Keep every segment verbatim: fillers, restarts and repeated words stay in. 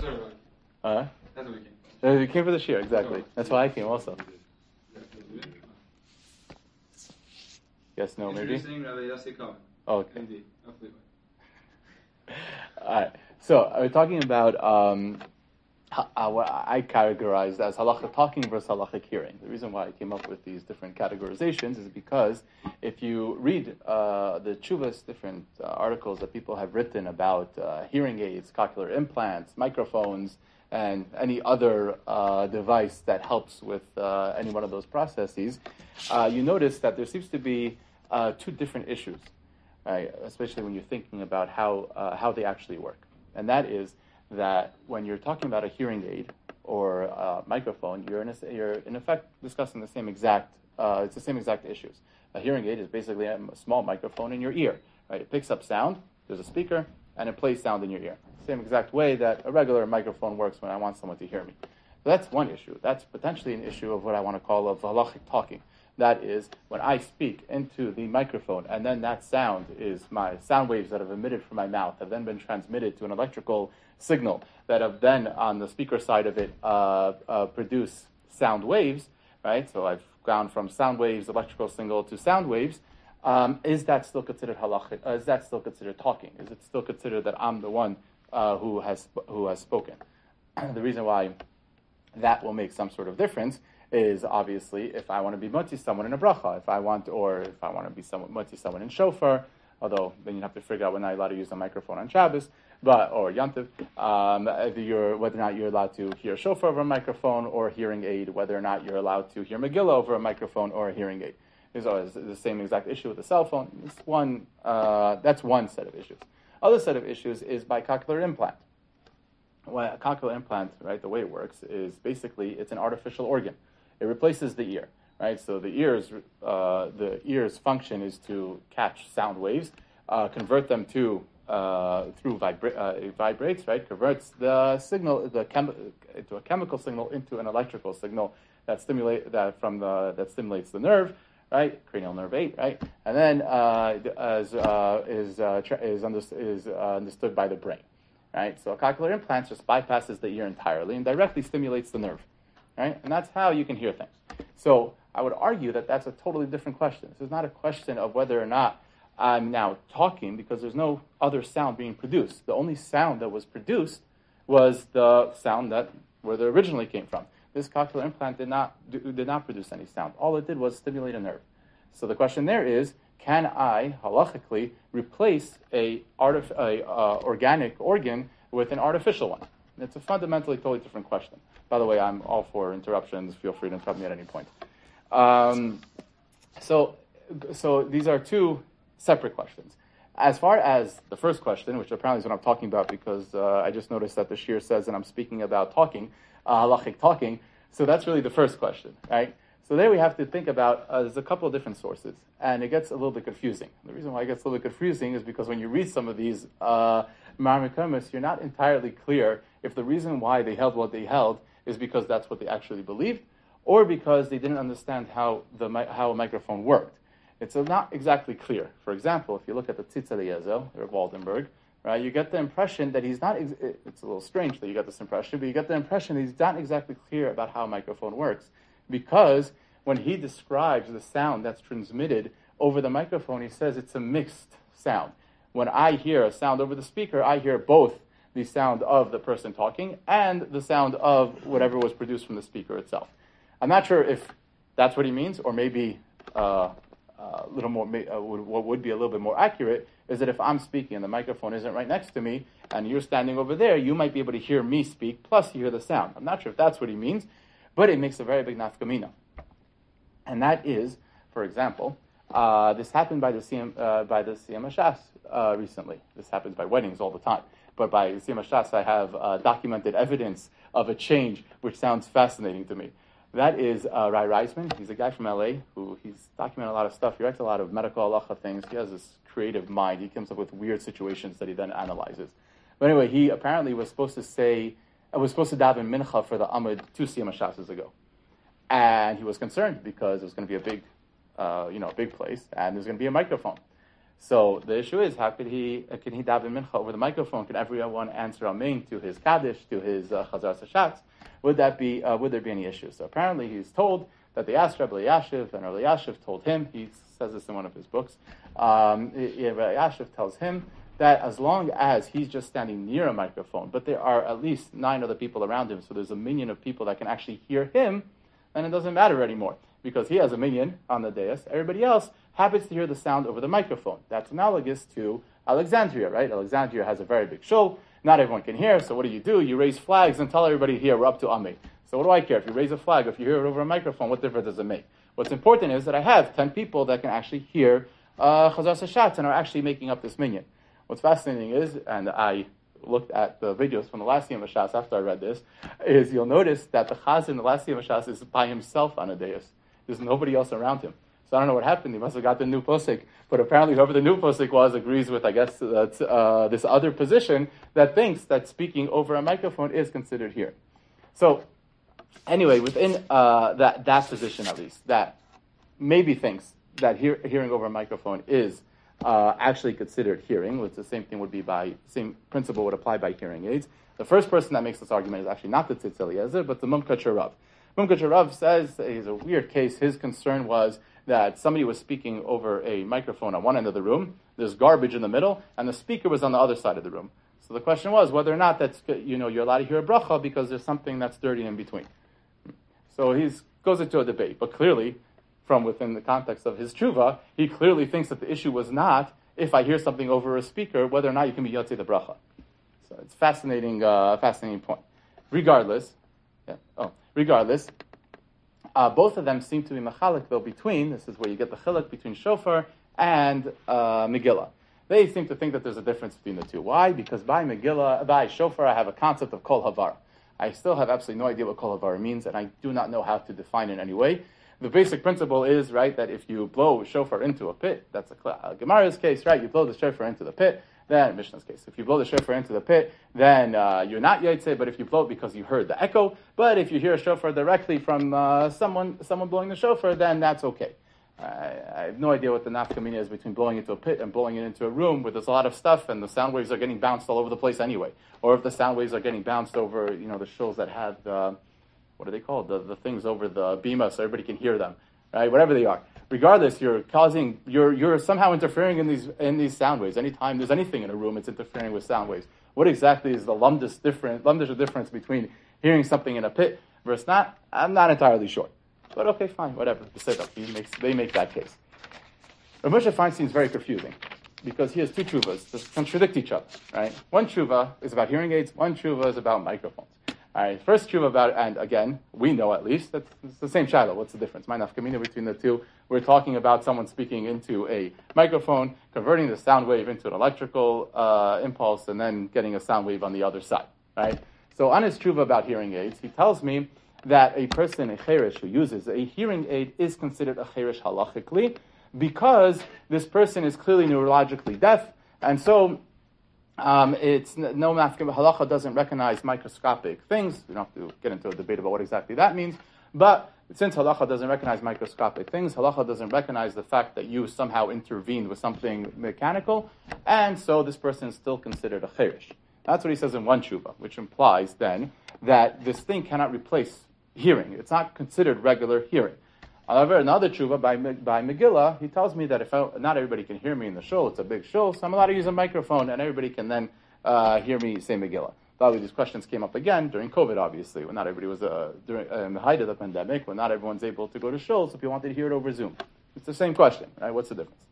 Uh, you came for the shir, exactly. That's why I came also. Yes, no, maybe? Oh, okay. Indeed. All right. So we're talking about um, uh, what I categorized as halacha talking versus halacha hearing. The reason why I came up with these different categorizations is because if you read uh, the chuvas, different uh, articles that people have written about uh, hearing aids, cochlear implants, microphones, and any other uh, device that helps with uh, any one of those processes, uh, you notice that there seems to be uh, two different issues, right? Especially when you're thinking about how uh, how they actually work. And that is that when you're talking about a hearing aid or a microphone, you're in, a, you're in effect discussing the same exact, uh, it's the same exact issues. A hearing aid is basically a small microphone in your ear, right? It picks up sound, there's a speaker, and it plays sound in your ear. Same exact way that a regular microphone works when I want someone to hear me. So that's one issue. That's potentially an issue of what I want to call of halachic talking. That is, when I speak into the microphone, and then that sound is my sound waves that have emitted from my mouth, have then been transmitted to an electrical signal that have then, on the speaker side of it, uh, uh, produce sound waves, right? So I've gone from sound waves, electrical signal, to sound waves. Um, is that still considered halachic? Uh, is that still considered talking? Is it still considered that I'm the one uh, who has who has spoken? The reason why that will make some sort of difference is obviously if I want to be motzi someone in a bracha, if I want, or if I want to be someone motzi someone in shofar, although then you have to figure out when I'm allowed to use a microphone on Shabbos, but or Yantiv, um, you're, whether or not you're allowed to hear shofar over a microphone or a hearing aid, whether or not you're allowed to hear Megillah over a microphone or a hearing aid. Is always the same exact issue with the cell phone. It's one, uh, that's one set of issues. Other set of issues is by cochlear implant. Well, a cochlear implant, right, the way it works is basically it's an artificial organ. It replaces the ear, right? So the ears, uh, the ear's function is to catch sound waves, uh, convert them to uh, through vibra- uh, it vibrates, right? Converts the signal, the chem- into a chemical signal into an electrical signal that stimulate that from the that stimulates the nerve, right? Cranial nerve eight, right? And then uh, as uh, is uh, tra- is, under- is uh, understood by the brain, right? So a cochlear implant just bypasses the ear entirely and directly stimulates the nerve. Right? And that's how you can hear things. So I would argue that that's a totally different question. This is not a question of whether or not I'm now talking because there's no other sound being produced. The only sound that was produced was the sound that where the originally came from. This cochlear implant did not do, did not produce any sound. All it did was stimulate a nerve. So the question there is, can I halachically replace a, artif- a uh, organic organ with an artificial one? It's a fundamentally totally different question. By the way, I'm all for interruptions. Feel free to interrupt me at any point. Um, so, so these are two separate questions. As far as the first question, which apparently is what I'm talking about because uh, I just noticed that the shir says that I'm speaking about talking, uh, halachic talking. So that's really the first question, right? So there we have to think about, uh, there's a couple of different sources, and it gets a little bit confusing. The reason why it gets a little bit confusing is because when you read some of these uh, Marmikamis, you're not entirely clear if the reason why they held what they held is because that's what they actually believed, or because they didn't understand how the how a microphone worked. It's not exactly clear. For example, if you look at the Tzitz Eliezer, or Waldenberg, right, you get the impression that he's not, ex- it's a little strange that you get this impression, but you get the impression that he's not exactly clear about how a microphone works. Because when he describes the sound that's transmitted over the microphone, he says it's a mixed sound. When I hear a sound over the speaker, I hear both the sound of the person talking and the sound of whatever was produced from the speaker itself. I'm not sure if that's what he means, or maybe uh, a little more. Uh, what would be a little bit more accurate is that if I'm speaking and the microphone isn't right next to me, and you're standing over there, you might be able to hear me speak, plus you hear the sound. I'm not sure if that's what he means, but it makes a very big nafkamina. And that is, for example, uh, this happened by the C M, uh, by the Siyam Hashas uh, recently. This happens by weddings all the time. But by Siyam Hashas, I have uh, documented evidence of a change which sounds fascinating to me. That is uh, Rai Reisman. He's a guy from L A who he's documented a lot of stuff. He writes a lot of medical halacha things. He has this creative mind. He comes up with weird situations that he then analyzes. But anyway, he apparently was supposed to say, I was supposed to daven mincha for the Amud two Siyam Hashas ago. And he was concerned because it was going to be a big, uh, you know, big place, and there's going to be a microphone. So the issue is, how could he uh, can he daven mincha over the microphone? Can everyone answer amen to his kaddish, to his uh, chazar sashatz? Would that be uh, would there be any issue? So apparently he's told that they asked Rabbi Elyashiv, and Rabbi Elyashiv told him. He says this in one of his books. Um, Rabbi Elyashiv tells him that as long as he's just standing near a microphone, but there are at least nine other people around him, so there's a minyan of people that can actually hear him, then it doesn't matter anymore, because he has a minyan on the dais. Everybody else happens to hear the sound over the microphone. That's analogous to Alexandria, right? Alexandria has a very big shul. Not everyone can hear, so what do you do? You raise flags and tell everybody here, we're up to Ameh. So what do I care? If you raise a flag, if you hear it over a microphone, what difference does it make? What's important is that I have ten people that can actually hear uh, Chazar Sashatz and are actually making up this minyan. What's fascinating is, and I looked at the videos from the last Yom HaShas after I read this, is you'll notice that the Chazan in the last Yom HaShas is by himself on a dais. There's nobody else around him. So I don't know what happened. He must have got the new posik. But apparently whoever the new posik was agrees with, I guess, that, uh, this other position that thinks that speaking over a microphone is considered here. So anyway, within uh, that, that position at least, that maybe thinks that hear, hearing over a microphone is uh, actually considered hearing, which the same thing would be by, same principle would apply by hearing aids. The first person that makes this argument is actually not the Tzitz Eliezer, but the Mumkach Rav. Mumkach Rav says he's a weird case. His concern was that somebody was speaking over a microphone on one end of the room, there's garbage in the middle, and the speaker was on the other side of the room. So the question was whether or not that's, you know, you're allowed to hear a bracha because there's something that's dirty in between. So he goes into a debate, but clearly, from within the context of his tshuva, he clearly thinks that the issue was not, if I hear something over a speaker, whether or not you can be yotzei the bracha. So it's fascinating, uh, fascinating point. Regardless, yeah, oh, regardless, uh, both of them seem to be machalik, though, between, this is where you get the chiluk between shofar and uh, Megillah. They seem to think that there's a difference between the two. Why? Because by Megillah, by shofar, I have a concept of kol havara. I still have absolutely no idea what kol havara means, and I do not know how to define it in any way. The basic principle is, right, that if you blow a shofar into a pit, that's a, a Gemara's case, right, you blow the shofar into the pit, then, Mishnah's case, if you blow the shofar into the pit, then uh, you're not yotzei, but if you blow it because you heard the echo, but if you hear a shofar directly from uh, someone someone blowing the shofar, then that's okay. I, I have no idea what the nafkamina is between blowing into a pit and blowing it into a room where there's a lot of stuff and the sound waves are getting bounced all over the place anyway. Or if the sound waves are getting bounced over, you know, the shuls that have the, what are they called? The, the things over the bima so everybody can hear them, right? Whatever they are. Regardless, you're causing, you're you're somehow interfering in these in these sound waves. Anytime there's anything in a room, it's interfering with sound waves. What exactly is the lumdish difference, lumdish difference between hearing something in a pit versus not? I'm not entirely sure. But okay, fine, whatever. He makes, they make that case. Rav Moshe Feinstein is very confusing because he has two tshuvas that contradict each other, right? One tshuva is about hearing aids, one tshuva is about microphones. All right, first tshuva about, and again, we know at least, that it's the same shiloh. What's the difference? My nafkamina between the two. We're talking about someone speaking into a microphone, converting the sound wave into an electrical uh, impulse, and then getting a sound wave on the other side, right? So on his tshuva about hearing aids, he tells me that a person, a cheresh, who uses a hearing aid is considered a cheresh halachically because this person is clearly neurologically deaf, and so um, it's no halacha doesn't recognize microscopic things. We don't have to get into a debate about what exactly that means, but since halacha doesn't recognize microscopic things, halacha doesn't recognize the fact that you somehow intervened with something mechanical, and so this person is still considered a cheresh. That's what he says in one tshuva, which implies then that this thing cannot replace hearing. It's not considered regular hearing. However, another tshuva by by Megillah, he tells me that if I, not everybody can hear me in the shul, it's a big shul, so I'm allowed to use a microphone, and everybody can then uh, hear me say Megillah. Probably these questions came up again during COVID, obviously, when not everybody was uh, during uh, in the height of the pandemic, when not everyone's able to go to shul, so people wanted to hear it over Zoom. It's the same question, right? What's the difference?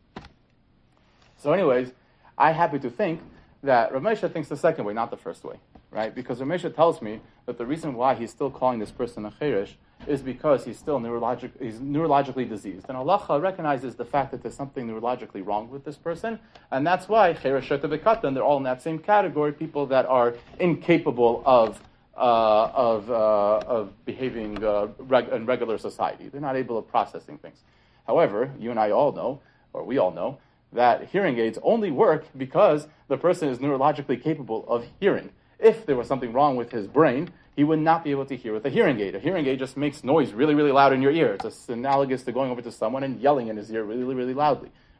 So, anyways, I happen to think that Rav Moshe thinks the second way, not the first way, right? Because Rav Moshe tells me that the reason why he's still calling this person a cheresh is because he's still neurologic, he's neurologically diseased. And halacha recognizes the fact that there's something neurologically wrong with this person, and that's why cheresh v'katan, they're all in that same category, people that are incapable of uh, of uh, of behaving uh, reg- in regular society. They're not able of processing things. However, you and I all know, or we all know, that hearing aids only work because the person is neurologically capable of hearing. If there was something wrong with his brain, he would not be able to hear with a hearing aid. A hearing aid just makes noise really, really loud in your ear. It's analogous to going over to someone and yelling in his ear really, really loudly,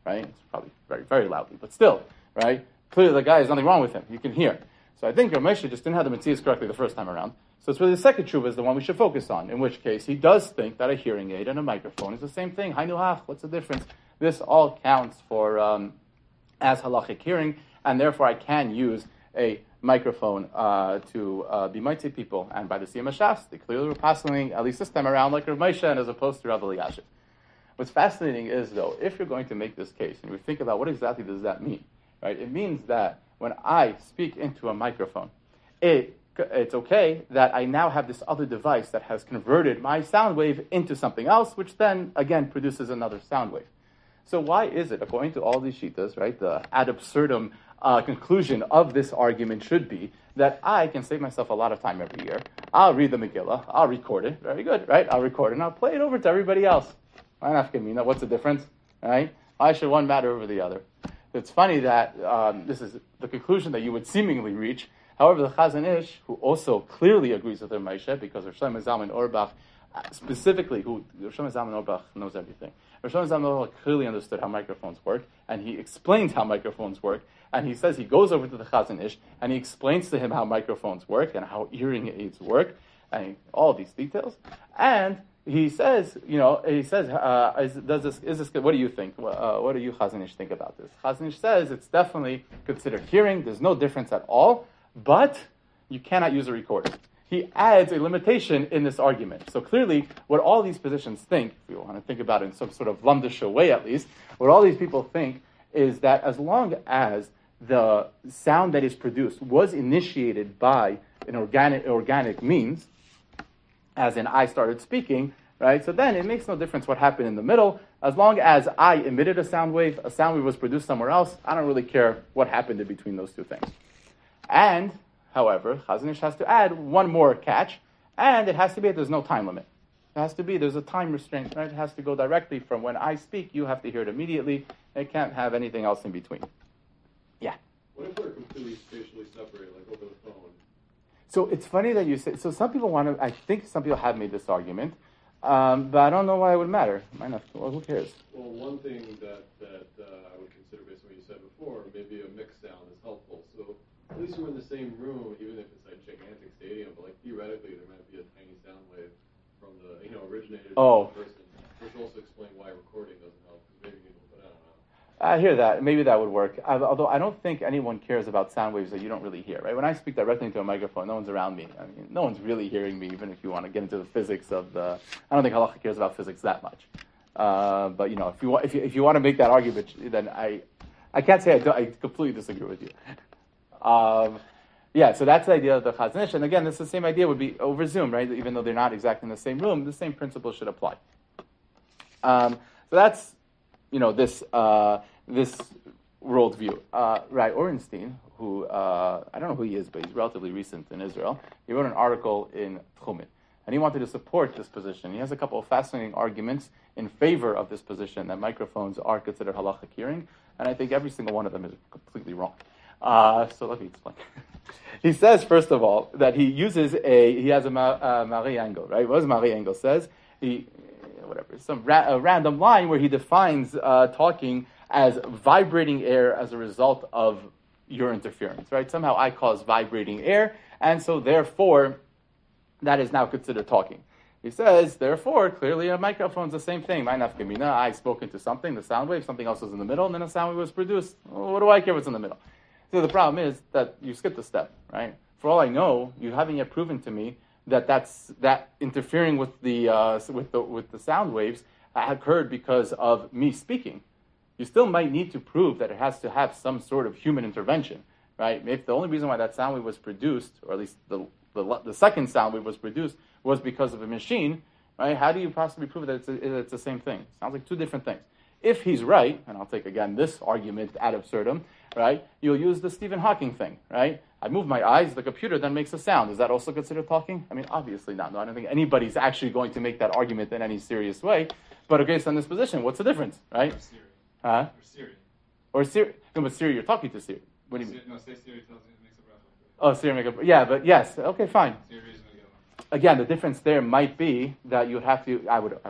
right? It's probably very, very loudly, but still, right? Clearly the guy, there's nothing wrong with him. You can hear. So I think Rav Moshe just didn't have the Metzias correctly the first time around. So it's really the second tshuva is the one we should focus on, in which case he does think that a hearing aid and a microphone is the same thing. Hainu hach, what's the difference? This all counts for um, as halachic hearing, and therefore I can use a microphone uh, to uh, be mighty people. And by the Siyam HaShas, they clearly were passing, at least this time around, like Rav Moshe, and as opposed to Rav Elyashiv. What's fascinating is, though, if you're going to make this case, and we think about what exactly does that mean, right? It means that when I speak into a microphone, it it's okay that I now have this other device that has converted my sound wave into something else, which then, again, produces another sound wave. So why is it, according to all these shittas, right, the ad absurdum uh, conclusion of this argument should be that I can save myself a lot of time every year. I'll read the Megillah, I'll record it, very good, right? I'll record it, and I'll play it over to everybody else. What's the difference, right? Why should one matter over the other? It's funny that um, this is the conclusion that you would seemingly reach. However, the Chazon Ish, who also clearly agrees with Rav Moshe, because Rosh Shlomo Zalman Auerbach, specifically, who Rosh Shlomo Zalman Auerbach knows everything. Rosh Shlomo Zalman Auerbach clearly understood how microphones work, and he explains how microphones work, and he says he goes over to the Chazon Ish, and he explains to him how microphones work, and how hearing aids work, and all these details. And he says, you know, he says, uh, is, does this, is this, what do you think? Uh, what do you, Chazon Ish, think about this? Chazon Ish says it's definitely considered hearing, there's no difference at all, but you cannot use a recorder. He adds a limitation in this argument. So clearly, what all these positions think, if we want to think about it in some sort of lumdisha way at least, what all these people think is that as long as the sound that is produced was initiated by an organic organic means, as in I started speaking, right? So then it makes no difference what happened in the middle. As long as I emitted a sound wave, a sound wave was produced somewhere else, I don't really care what happened in between those two things. And, however, Chazon Ish has to add one more catch, and it has to be that there's no time limit. It has to be, there's a time restraint, right? It has to go directly from when I speak, you have to hear it immediately. It can't have anything else in between. Yeah? What if they're completely spatially separated, like over the phone? So it's funny that you say, so some people want to, I think some people have made this argument, um, but I don't know why it would matter. Might not, well, who cares? Well, one thing that, that uh, I would consider based on what you said before, maybe a mixed sound is helpful. So at least we're in the same room, even if it's a gigantic stadium, but like theoretically there might be a tiny sound wave from the, you know, originated oh. from the person. Which also explain why recording doesn't help, because maybe people, but I don't know. I hear that. Maybe that would work. I, although I don't think anyone cares about sound waves that you don't really hear, right? When I speak directly into a microphone, no one's around me. I mean, no one's really hearing me, even if you want to get into the physics of the... I don't think halacha cares about physics that much. Uh, but, you know, if you, want, if you if you want to make that argument, then I I can't say I, do, I completely disagree with you. Um, yeah, so that's the idea of the Chazon Ish. And again, this is the same idea would be over Zoom, right? Even though they're not exactly in the same room, the same principle should apply. Um, so that's, you know, this uh, this worldview. Uh, right, Orenstein, who, uh, I don't know who he is, but he's relatively recent in Israel, he wrote an article in Tchumin, and he wanted to support this position. He has a couple of fascinating arguments in favor of this position, that microphones are considered halachic hearing, and I think every single one of them is completely wrong. Uh, so let me explain. He says, first of all, that he uses a, he has a uh, Marie Engel, right? What does Marie Engel says? He, whatever, some ra- a random line where he defines uh, talking as vibrating air as a result of your interference, right? Somehow I cause vibrating air, and so therefore, that is now considered talking. He says, therefore, clearly a microphone is the same thing. My nafkamina, I spoke into something, the sound wave, something else was in the middle, and then a sound wave was produced. Well, what do I care what's in the middle? So the problem is that you skipped a step, right? For all I know, you haven't yet proven to me that that's that interfering with the uh, with the with the sound waves occurred because of me speaking. You still might need to prove that it has to have some sort of human intervention, right? If the only reason why that sound wave was produced, or at least the the, the second sound wave was produced, was because of a machine, right? How do you possibly prove that it's, a, it's the same thing? Sounds like two different things. If he's right, and I'll take again this argument ad absurdum, right? You'll use the Stephen Hawking thing, right? I move my eyes, the computer then makes a sound. Is that also considered talking? I mean, obviously not. No, I don't think anybody's actually going to make that argument in any serious way. But based on this position, what's the difference, right? Or Siri. Huh? Or Siri. Or Siri. No, but Siri, you're talking to Siri. What do you mean? No, say Siri tells you it makes a breath like Oh, Siri make a... Yeah, but yes. Okay, fine. Siri is going to get one. Again, the difference there might be that you would have to... I would... I would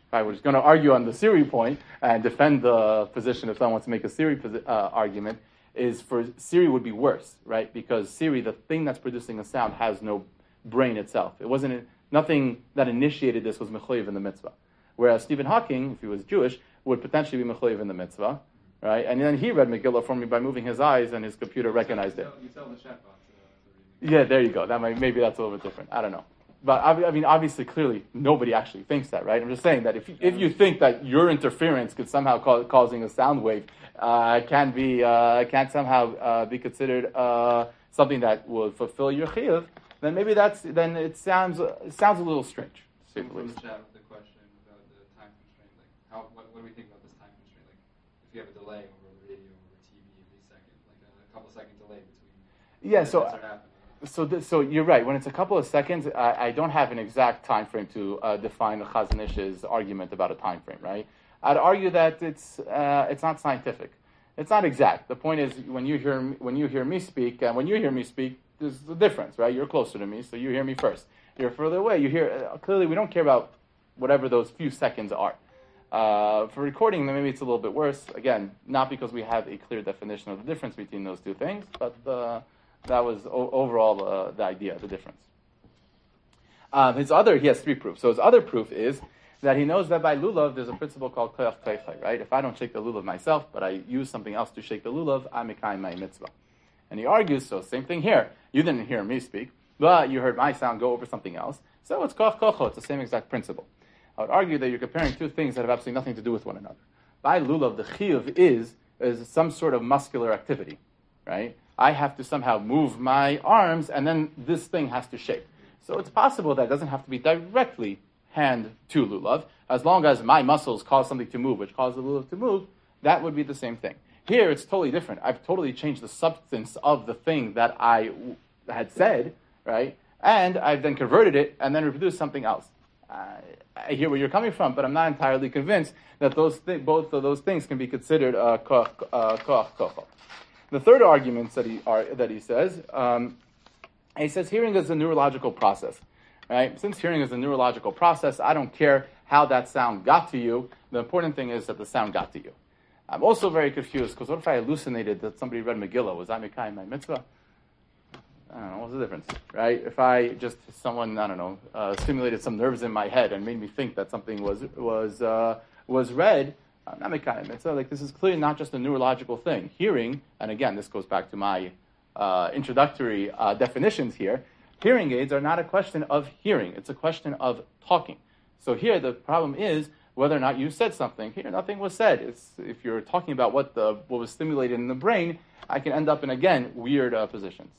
if I was going to argue on the Siri point and defend the position if someone wants to make a Siri posi- uh, argument, is for Siri would be worse, right? Because Siri, the thing that's producing the sound, has no brain itself. It wasn't nothing that initiated this was mechuyev in the mitzvah. Whereas Stephen Hawking, if he was Jewish, would potentially be mechuyev in the mitzvah, right? And then he read Megillah for me by moving his eyes, and his computer recognized it. You tell the chatbot. Yeah, there you go. That might maybe that's a little bit different. I don't know. But I mean, obviously, clearly, nobody actually thinks that, right? I'm just saying that if you, if you think that your interference could somehow cause causing a sound wave uh, can be uh, can somehow uh, be considered uh, something that will fulfill your chiyuv, then maybe that's then it sounds it sounds a little strange. Someone from the chat with the question about the time constraint, like how what, what do we think about this time constraint? Like if you have a delay over the radio, over T V, every second, like a, a couple second delay between. Yeah. So. So, th- so you're right. When it's a couple of seconds, I, I don't have an exact time frame to uh, define the Chazon Ish's argument about a time frame. Right? I'd argue that it's uh, it's not scientific. It's not exact. The point is, when you hear when you hear me speak, and when you hear me speak, there's a difference, right? You're closer to me, so you hear me first. You're further away. You hear uh, clearly. We don't care about whatever those few seconds are. Uh, for recording, then maybe it's a little bit worse. Again, not because we have a clear definition of the difference between those two things, but. Uh, That was o- overall uh, the idea, the difference. Um, his other, he has three proofs. So his other proof is that he knows that by lulav there's a principle called koyach teichai, right? If I don't shake the lulav myself, but I use something else to shake the lulav, I'm mekayim my mitzvah. And he argues, so same thing here. You didn't hear me speak, but you heard my sound go over something else. So it's koch kocho, it's the same exact principle. I would argue that you're comparing two things that have absolutely nothing to do with one another. By lulav, the chiyuv is, is some sort of muscular activity, right? I have to somehow move my arms, and then this thing has to shake. So it's possible that it doesn't have to be directly hand to lulav. As long as my muscles cause something to move, which causes the lulav to move, that would be the same thing. Here, it's totally different. I've totally changed the substance of the thing that I w- had said, right? And I've then converted it and then reproduced something else. Uh, I hear where you're coming from, but I'm not entirely convinced that those th- both of those things can be considered uh, koach kocho. The third argument that he are, that he says, um, he says hearing is a neurological process, right? Since hearing is a neurological process, I don't care how that sound got to you. The important thing is that the sound got to you. I'm also very confused because what if I hallucinated that somebody read Megillah? Was I mekayim my mitzvah? I don't know. What's the difference, right? If I just someone I don't know uh, stimulated some nerves in my head and made me think that something was was uh, was read. Not mekayim mitzvah. Like this is clearly not just a neurological thing. Hearing, and again, this goes back to my uh, introductory uh, definitions here. Hearing aids are not a question of hearing; it's a question of talking. So here, the problem is whether or not you said something. Here, nothing was said. It's if you're talking about what the what was stimulated in the brain, I can end up in again weird uh, positions.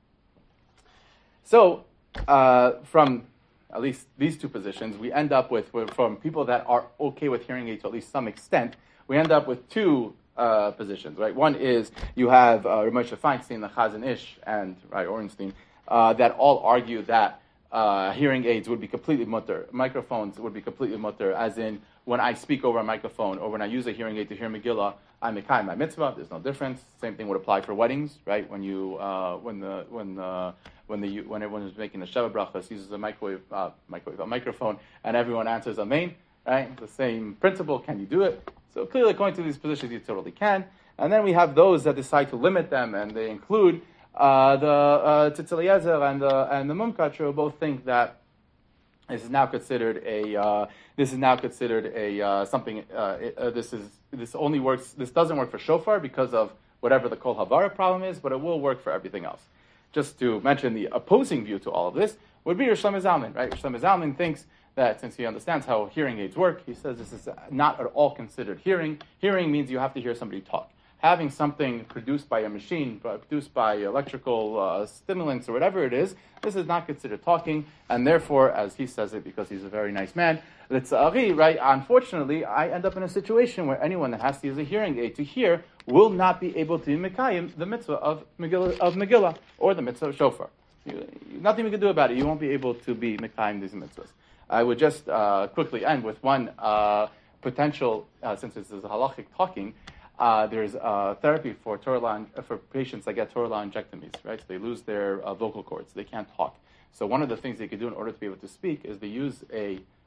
So uh, from at least these two positions, we end up with, from people that are okay with hearing aids to at least some extent, we end up with two uh, positions, right? One is you have uh, Moshe Feinstein, the Chazon Ish, and right, Orenstein, uh, that all argue that uh, hearing aids would be completely mutter, microphones would be completely mutter, as in when I speak over a microphone or when I use a hearing aid to hear Megillah, I'm mekayim my mitzvah. There's no difference. Same thing would apply for weddings, right? When you uh, when the when the when the when everyone is making the Sheva brachas, uses a microwave uh, microwave a microphone, and everyone answers amen, right? The same principle. Can you do it? So clearly, according to these positions, you totally can. And then we have those that decide to limit them, and they include uh, the uh, Tzitz Eliezer and the and the Mumkach, both think that this is now considered a uh, this is now considered a uh, something. Uh, it, uh, this is this only works. This doesn't work for shofar because of whatever the kol havara problem is, but it will work for everything else. Just to mention the opposing view to all of this would be Rosh Shlomo Zalman, right? Rosh Shlomo Zalman thinks that since he understands how hearing aids work, he says this is not at all considered hearing. Hearing means you have to hear somebody talk. Having something produced by a machine, produced by electrical uh, stimulants or whatever it is, this is not considered talking, and therefore, as he says it, because he's a very nice man, L'tzari, right? Unfortunately, I end up in a situation where anyone that has to use a hearing aid to hear will not be able to mekayim the mitzvah of Megillah, of Megillah or the mitzvah of shofar. You, nothing we can do about it. You won't be able to be mekayim these mitzvahs. I would just uh, quickly end with one uh, potential, uh, since this is halachic talking. Uh, there's uh, therapy for Torah uh, for patients that get Torah laryngectomies, right? So they lose their uh, vocal cords, they can't talk. So one of the things they could do in order to be able to speak is they use a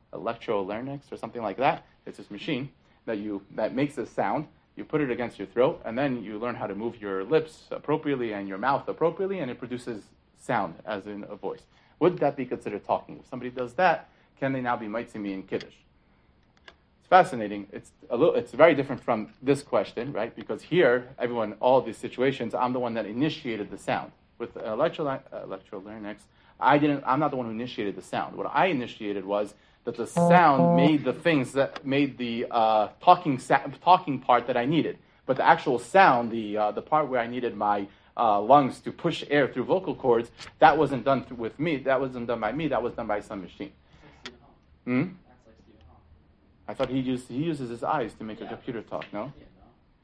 electrolarynx or something like that. It's this machine that you that makes a sound. You put it against your throat, and then you learn how to move your lips appropriately and your mouth appropriately, and it produces sound, as in a voice. Would that be considered talking? If somebody does that, can they now be Maitzimi in Kiddush? It's fascinating. It's a little. It's very different from this question, right? Because here, everyone, all these situations, I'm the one that initiated the sound. With electro, electrolarynx, I didn't. I'm not the one who initiated the sound. What I initiated was that the sound made the things that made the uh, talking sa- talking part that I needed. But the actual sound, the uh, the part where I needed my uh, lungs to push air through vocal cords, that wasn't done th- with me. That wasn't done by me. That was done by some machine. Hmm? I thought he used he uses his eyes to make yeah, a computer talk. No. Yeah, no.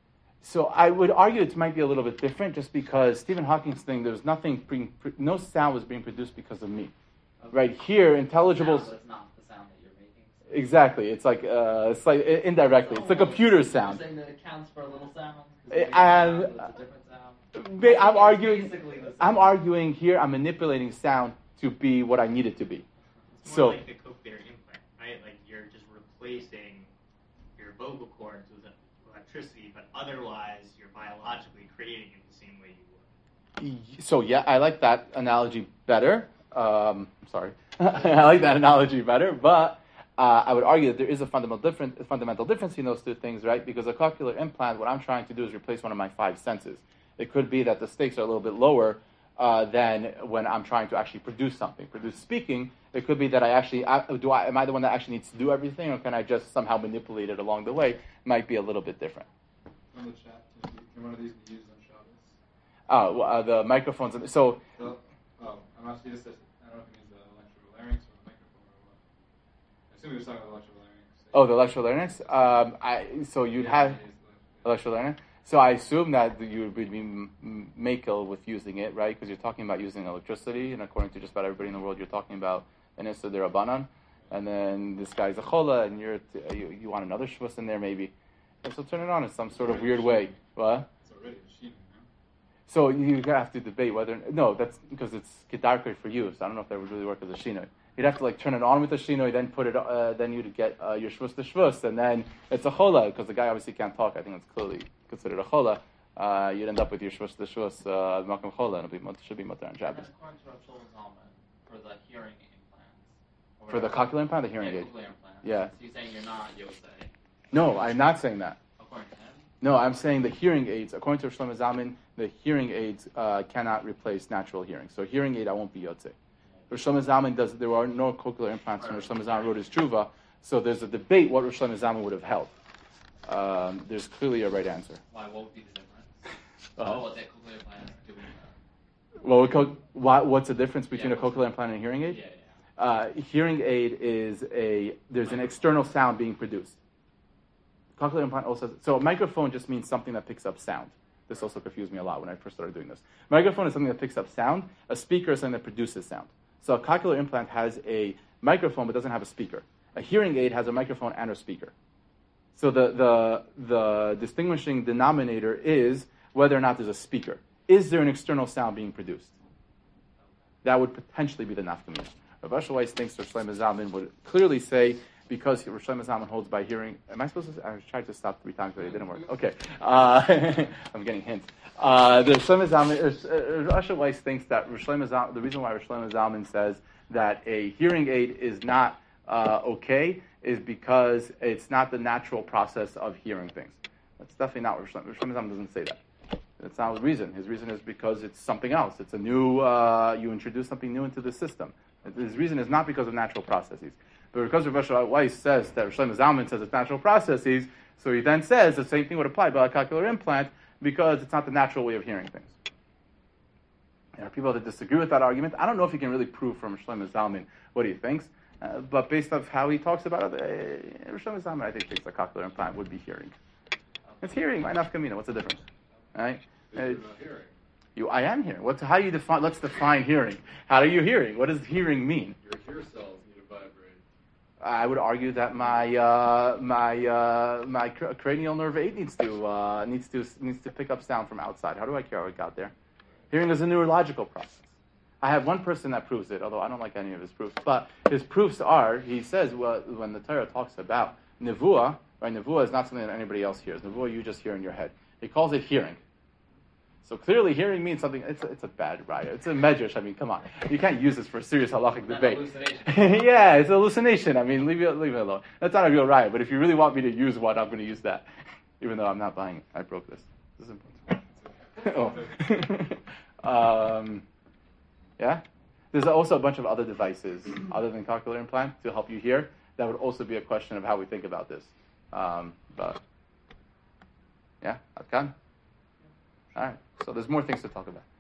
So I would argue it might be a little bit different, just because Stephen Hawking's thing, there's nothing, being, no sound was being produced because of me. Okay. Right here, intelligible. Sound, it's not the sound that you're making. So. Exactly. It's like uh, it's like indirectly. It's a computer sound. You're saying that it counts for a little sound. And sound, it's a different sound. I'm arguing. I'm arguing here. I'm manipulating sound to be what I need it to be. It's so. more like the cochlear implant, right? Like you're just replacing your vocal cords with electricity, but otherwise you're biologically creating it the same way you would. So yeah, I like that analogy better. Um, sorry, I like that analogy better, but uh, I would argue that there is a fundamental difference, a fundamental difference in those two things, right? Because a cochlear implant, what I'm trying to do is replace one of my five senses. It could be that the stakes are a little bit lower uh, than when I'm trying to actually produce something, produce speaking. It could be that I actually I, do. I am I the one that actually needs to do everything, or can I just somehow manipulate it along the way? It might be a little bit different. On the chat, can one of these be used on Shabbos? Oh, well, uh, the microphones. So. The, oh, I'm asking this. I don't know if it means the electrolarynx or the microphone or what. I assume he was talking about electrolarynx. Oh, the electrolarynx. Um, I so you'd yeah, have electrolarynx. So I assume that you would be makel with using it, right? Because you're talking about using electricity, and according to just about everybody in the world, you're talking about an Issa D'Rabbanan, and then this guy's a chola, and you're t- you, you want another shvus in there maybe. And so turn it on in some sort of weird way. What? It's already a sheen, no? So you have to debate whether no, that's because it's kedarkei for you. So I don't know if that would really work as a shinoi. You'd have to like turn it on with a shinoi, then put it, uh, then you'd get uh, your shvus to shvus, and then it's a chola because the guy obviously can't talk. I think it's clearly considered a chola. Uh, you'd end up with your shvus to shvus uh, makam chola, and it should be mutter on Shabbos. According to Rav Shlomo Zalman, for the hearing implants. For the cochlear implant, the hearing yeah, aid. Cochlear implants. Yeah. So you're saying you're not Yosei. No, I'm not saying that. According to him. No, I'm saying the hearing aids, according to Rav Shlomo Zalman, the hearing aids uh, cannot replace natural hearing. So hearing aid, I won't be yotzei. Rav Shlomo Zalman does. There are no cochlear implants when Rav Shlomo Zalman wrote his Truva. So there's a debate what Rav Shlomo Zalman would have held. Um, there's clearly a right answer. Why? What would be the difference? Uh-huh. Oh, what that cochlear implant is doing that. Well, co- what, what's the difference between yeah, a cochlear implant and a hearing aid? Yeah, yeah. Uh, hearing aid is a there's an external sound being produced. Cochlear implant also so a microphone just means something that picks up sound. This also confused me a lot when I first started doing this. Microphone is something that picks up sound. A speaker is something that produces sound. So a cochlear implant has a microphone but doesn't have a speaker. A hearing aid has a microphone and a speaker. So the the the distinguishing denominator is whether or not there's a speaker. Is there an external sound being produced? That would potentially be the nafkamina. Rav Asher Weiss thinks Rav Shlomo Zalman would clearly say, because Rav Shlomo Zalman holds by hearing. Am I supposed to? I tried to stop three times, but it didn't work. Okay, uh, I'm getting hints. Uh, the Rav Shlomo Zalman, Rav Asher Weiss thinks that Rav Shlomo Zalman, the reason why Rav Shlomo Zalman says that a hearing aid is not uh, okay is because it's not the natural process of hearing things. That's definitely not what Rav Shlomo, Rav Shlomo Zalman doesn't say that. That's not the reason. His reason is because it's something else. It's a new, uh, you introduce something new into the system. His reason is not because of natural processes. But because Rav Asher Weiss says that Rav Shlomo Zalman says it's natural processes, so he then says the same thing would apply by a cochlear implant because it's not the natural way of hearing things. There are people that disagree with that argument. I don't know if you can really prove from Rav Shlomo Zalman what he thinks, uh, but based on how he talks about it, uh, Rav Shlomo Zalman I think thinks a cochlear implant would be hearing. It's hearing. My nafkamina. What's the difference? Right? You're not hearing. You, I am hearing. What's how you define? Let's define hearing. How are you hearing? What does hearing mean? Your hear cells need to vibrate. I would argue that my uh, my uh, my cr- cranial nerve eight needs to uh, needs to needs to pick up sound from outside. How do I care how it got there? Hearing is a neurological process. I have one person that proves it, although I don't like any of his proofs. But his proofs are, he says, well, when the Torah talks about nevuah, right? Nevuah is not something that anybody else hears. Nevuah you just hear in your head. He calls it hearing. So clearly, hearing means something. It's a, it's a bad raya. It's a medrash. I mean, come on, you can't use this for a serious halachic debate. Yeah, it's a hallucination. I mean, leave it leave it alone. That's not a real raya. But if you really want me to use one, I'm going to use that, even though I'm not buying it. I broke this. This is important. oh. um, yeah. There's also a bunch of other devices other than cochlear implant to help you hear. That would also be a question of how we think about this. Um, but yeah, Atkan. All right. So there's more things to talk about.